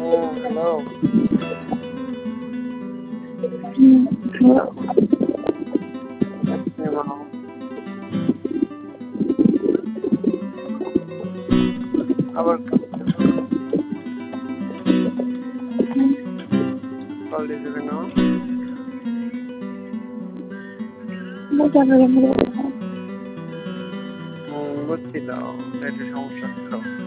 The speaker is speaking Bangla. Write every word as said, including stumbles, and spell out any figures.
হ্যাঁ, হ্যালো। হুম, হ্যালো। আচ্ছা, বাও। আবার কাঁদতেছ। হুম। কল দিছো কেন? হুম, বুঝছি তো। নেটের সমস্যা ছিল।